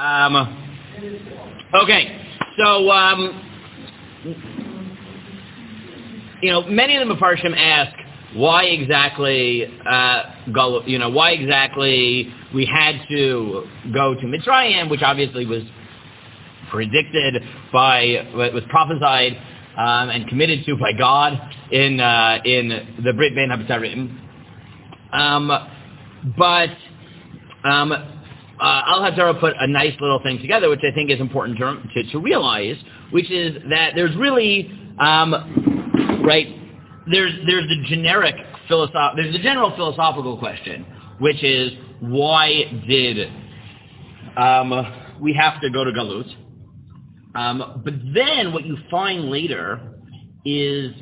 Okay, so many of the Mefarshim ask why exactly we had to go to Mitzrayim, which obviously was predicted was prophesied and committed to by God in the Brit Bein HaBetarim. But Al-Hazara put a nice little thing together, which I think is important to realize, which is that there's really there's the general philosophical question, which is why did we have to go to Galut? But then what you find later is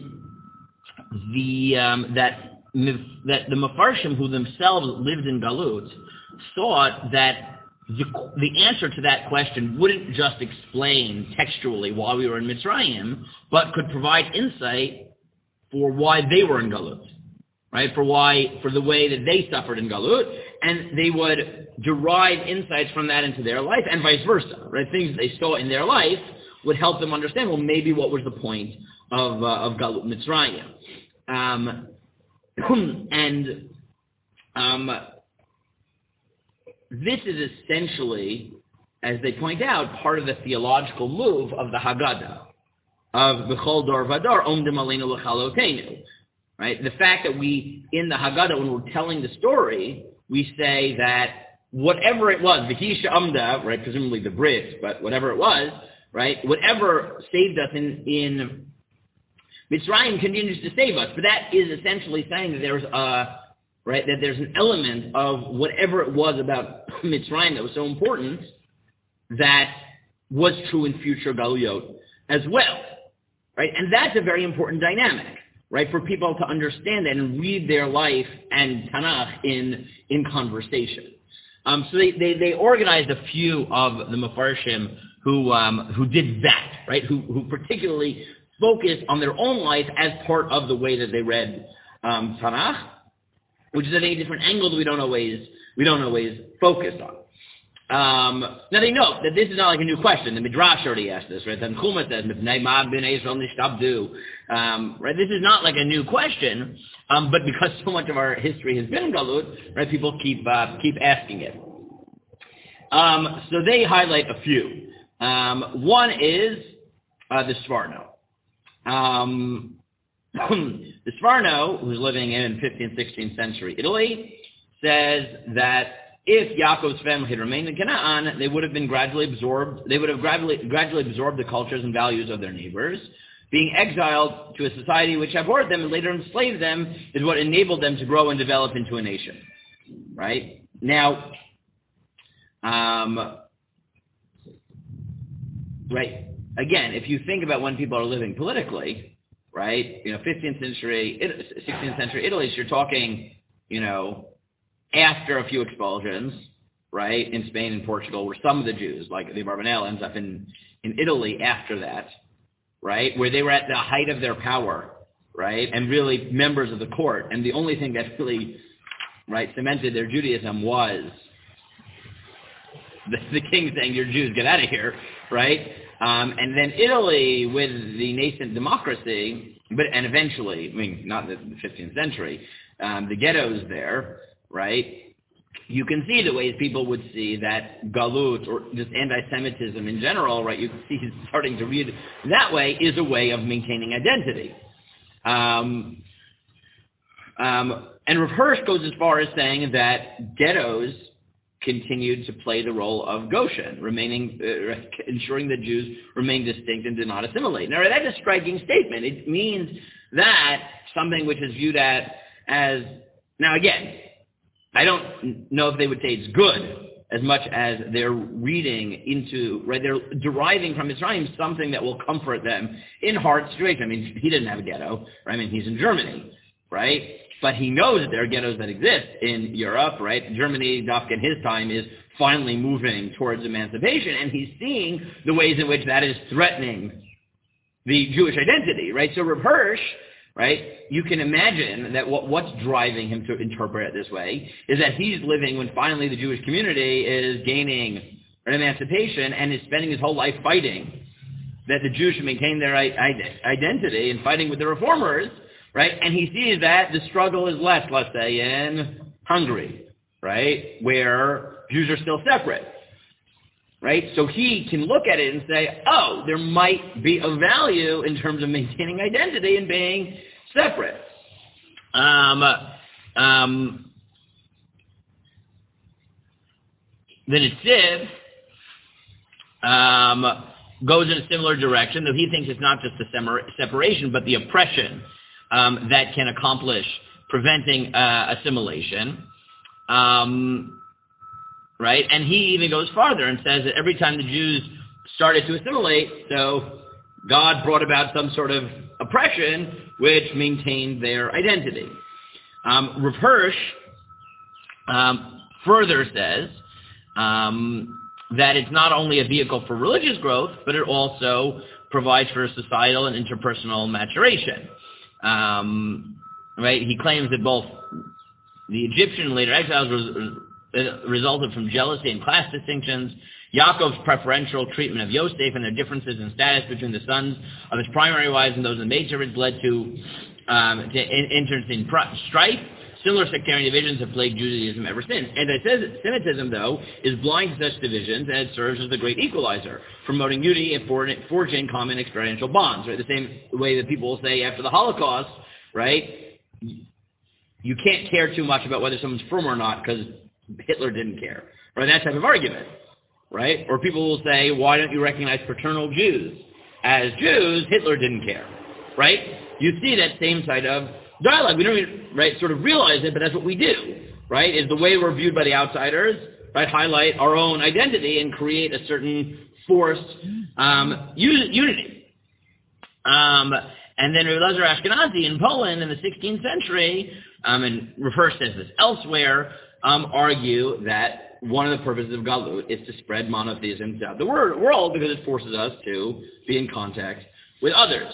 that the Mefarshim who themselves lived in Galut thought that the answer to that question wouldn't just explain textually why we were in Mitzrayim, but could provide insight for why they were in Galut, right? For the way that they suffered in Galut, and they would derive insights from that into their life, and vice versa, right? Things that they saw in their life would help them understand, well, maybe what was the point of Galut Mitzrayim. This is essentially, as they point out, part of the theological move of the Haggadah, of B'chol Dor Vador, Omdim Aleinu L'Chalotenu. Right? The fact that we, in the Haggadah, when we're telling the story, we say that whatever it was, V'hi She'amda, right, presumably the Brit, but whatever it was, right, whatever saved us in Mitzrayim continues to save us. But that is essentially saying that there's an element of whatever it was about Mitzrayim that was so important that was true in future Galuyot as well, right? And that's a very important dynamic, right, for people to understand that and read their life and Tanakh in conversation. So they organized a few of the Mefarshim who did that, right? Who particularly focused on their own life as part of the way that they read Tanakh, which is at a different angle that we don't always focus on. Now they note that this is not like a new question. The Midrash already asked this, right? Tanchuma says, right? This is not like a new question, but because so much of our history has been in Galut, right? People keep asking it. So they highlight a few. One is the Sforno. The Sforno, who's living in 15th, 16th century Italy, says that if Yaakov's family had remained in Canaan, they would have gradually absorbed the cultures and values of their neighbors. Being exiled to a society which abhorred them and later enslaved them is what enabled them to grow and develop into a nation. Right? Now, right, again, if you think about when people are living politically, right, 15th century, 16th century Italy, so you're talking, after a few expulsions, right, in Spain and Portugal, where some of the Jews, like the Abarbanel, ends up in Italy after that, right, where they were at the height of their power, right, and really members of the court, and the only thing that really, right, cemented their Judaism was the king saying, "You're Jews, get out of here," right? And then Italy, with the nascent democracy, and eventually, not in the 15th century, the ghettos there, right? You can see the ways people would see that Galut, or just anti-Semitism in general, right? You can see he's starting to read that way is a way of maintaining identity. And Rav Hirsch goes as far as saying that ghettos continued to play the role of Goshen, ensuring that Jews remain distinct and did not assimilate. Now, that's a striking statement. It means that something which is viewed as now again, I don't know if they would say it's good as much as they're reading into, right, they're deriving from Mitzrayim something that will comfort them in hard situations. He didn't have a ghetto, right? He's in Germany, right? But he knows that there are ghettos that exist in Europe, right? Germany, Dafka in his time, is finally moving towards emancipation, and he's seeing the ways in which that is threatening the Jewish identity, right? So Rav Hirsch, right, you can imagine that what's driving him to interpret it this way is that he's living when finally the Jewish community is gaining, emancipation and is spending his whole life fighting that the Jews should maintain their identity and fighting with the reformers, right? And he sees that the struggle is less, let's say, in Hungary, right, where Jews are still separate, right? So he can look at it and say, oh, there might be a value in terms of maintaining identity and being separate. The Netziv goes in a similar direction, though he thinks it's not just the separation, but the oppression that can accomplish preventing assimilation. Right? And he even goes farther and says that every time the Jews started to assimilate, so God brought about some sort of oppression which maintained their identity. Rav Hirsch further says that it's not only a vehicle for religious growth, but it also provides for societal and interpersonal maturation. Right? He claims that both the Egyptian and later exiles resulted from jealousy and class distinctions. Yaakov's preferential treatment of Yosef and their differences in status between the sons of his primary wives and those of the maidservants led to internecine strife. Similar sectarian divisions have plagued Judaism ever since. Anti-Semitism, though, is blind to such divisions, and it serves as the great equalizer, promoting unity and forging common experiential bonds. Right? The same way that people will say after the Holocaust, right, you can't care too much about whether someone's frum or not because Hitler didn't care. Right? That type of argument. Right? Or people will say, why don't you recognize fraternal Jews? As Jews, Hitler didn't care. Right? You see that same side of dialogue. We don't even, right, sort of realize it, but that's what we do. Right? Is the way we're viewed by the outsiders, right, highlight our own identity and create a certain forced unity. And then Rav Eliezer Ashkenazi in Poland in the 16th century, and Rav Hirsch says this elsewhere, argue that one of the purposes of Galut is to spread monotheism throughout the world because it forces us to be in contact with others.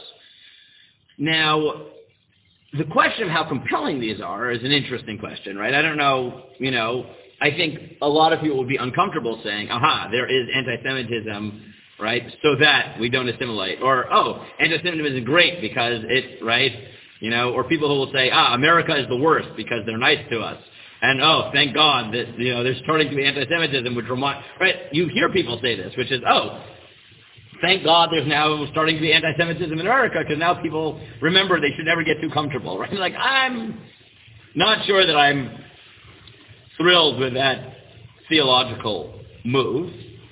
Now, the question of how compelling these are is an interesting question, right? I don't know, I think a lot of people would be uncomfortable saying, aha, there is anti-Semitism, right, so that we don't assimilate. Or, oh, anti-Semitism is great because it, right, or people who will say, America is the worst because they're nice to us. And, oh, thank God that, there's starting to be anti-Semitism, which right, you hear people say this, which is, oh, thank God there's now starting to be anti-Semitism in America because now people remember they should never get too comfortable, right? Like, I'm not sure that I'm thrilled with that theological move.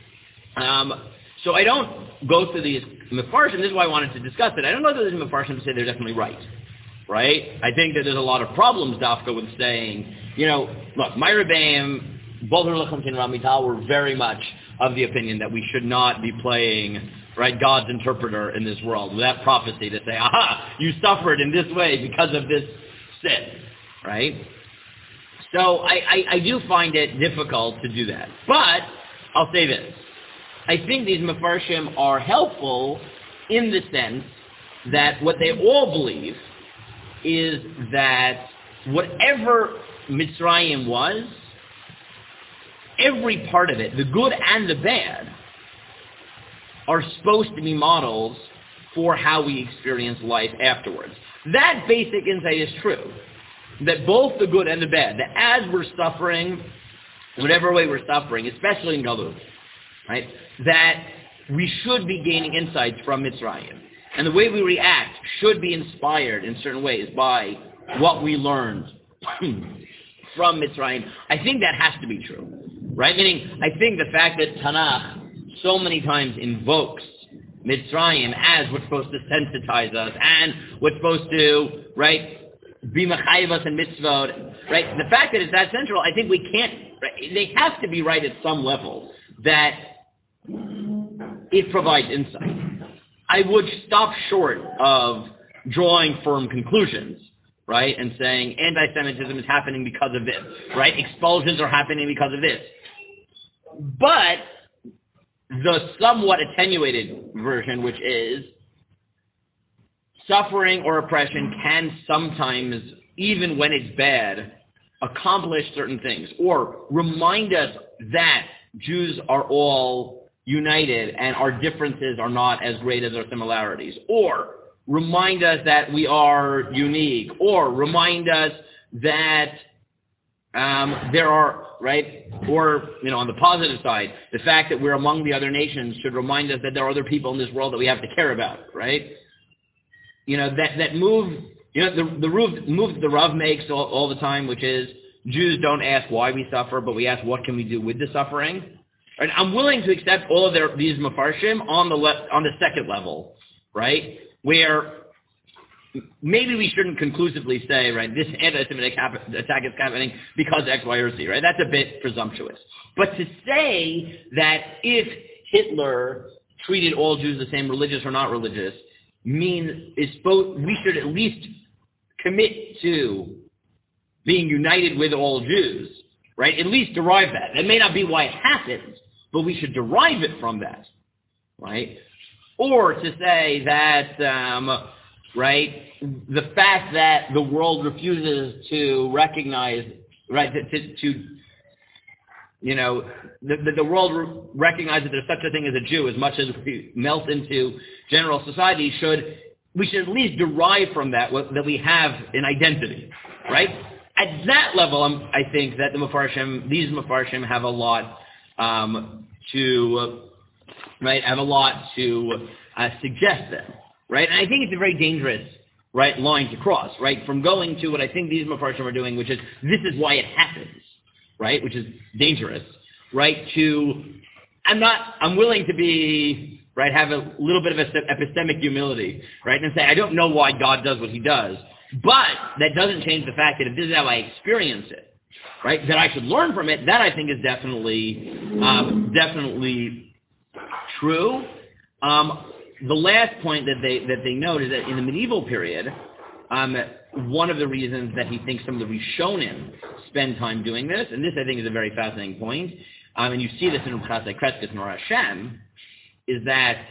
So I don't go through these Mefarshim. This is why I wanted to discuss it. I don't go through these Mefarshim to say they're definitely right. Right? I think that there's a lot of problems, Dafka, with saying, look, my Rebbeim, both Erlichem and Ramital were very much of the opinion that we should not be playing, right, God's interpreter in this world, with that prophecy to say, aha, you suffered in this way because of this sin, right? So I do find it difficult to do that. But I'll say this. I think these Mefarshim are helpful in the sense that what they all believe is that whatever Mitzrayim was, every part of it, the good and the bad, are supposed to be models for how we experience life afterwards. That basic insight is true, that both the good and the bad, that as we're suffering, whatever way we're suffering, especially in Galut, right, that we should be gaining insights from Mitzrayim. And the way we react should be inspired in certain ways by what we learned from Mitzrayim. I think that has to be true, right? Meaning, I think the fact that Tanakh so many times invokes Mitzrayim as what's supposed to sensitize us and what's supposed to, right, be mechayev us and mitzvot, right? The fact that it's that central, I think we can't, right, they have to be right at some level that it provides insight. I would stop short of drawing firm conclusions, right, and saying anti-Semitism is happening because of this, right? Expulsions are happening because of this. But the somewhat attenuated version, which is suffering or oppression can sometimes, even when it's bad, accomplish certain things or remind us that Jews are all united and our differences are not as great as our similarities, or remind us that we are unique, or remind us that there are, right, or, on the positive side, the fact that we're among the other nations should remind us that there are other people in this world that we have to care about, right? That move, the move the Rav makes all the time, which is Jews don't ask why we suffer, but we ask what can we do with the suffering. Right? I'm willing to accept all of these Mefarshim on the second level, right, where maybe we shouldn't conclusively say, right, this anti-Semitic attack is happening because X, Y, or Z, right? That's a bit presumptuous. But to say that if Hitler treated all Jews the same, religious or not religious, we should at least commit to being united with all Jews, right? At least derive that. That may not be why it happens, but we should derive it from that, right? Or to say that, right, the fact that the world refuses to recognize, right, the world recognizes there's such a thing as a Jew as much as we melt into general society, we should at least derive from that we have an identity, right? At that level, I think that these Mefarshim have a lot to suggest them, right? And I think it's a very dangerous, right, line to cross, right, from going to what I think these Mefarshim are doing, which is this is why it happens, right, which is dangerous, right, to I'm willing to be, right, have a little bit of epistemic humility, right, and say I don't know why God does what he does, but that doesn't change the fact that if this is how I experience it, right, that I should learn from it. That I think is definitely true. The last point that they note is that in the medieval period, one of the reasons that he thinks some of the Rishonim spend time doing this, and this I think is a very fascinating point, and you see this in Chasei Kreskes and Or Hashem, is that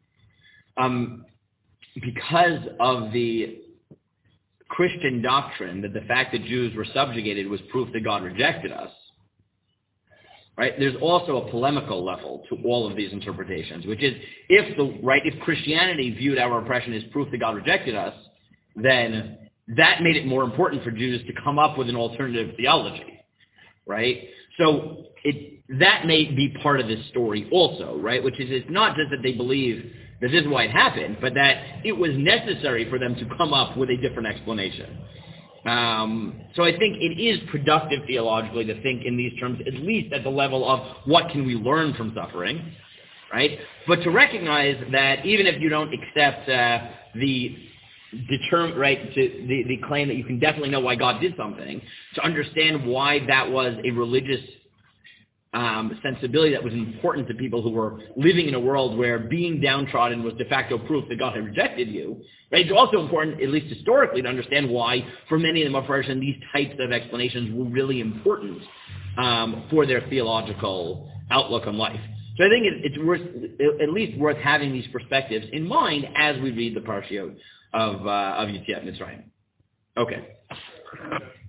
because of the Christian doctrine that the fact that Jews were subjugated was proof that God rejected us, right? There's also a polemical level to all of these interpretations, which is if Christianity viewed our oppression as proof that God rejected us, then that made it more important for Jews to come up with an alternative theology, right? So that may be part of this story also, right? Which is it's not just that they believe that this is why it happened, but that it was necessary for them to come up with a different explanation. So I think it is productive theologically to think in these terms, at least at the level of what can we learn from suffering, right? But to recognize that even if you don't accept the claim that you can definitely know why God did something, to understand why that was a religious sensibility that was important to people who were living in a world where being downtrodden was de facto proof that God had rejected you. Right? It's also important, at least historically, to understand why, for many of the Mefarshim, these types of explanations were really important for their theological outlook on life. So I think it's at least worth having these perspectives in mind as we read the Parshiot of Yetziat Mitzrayim. Okay.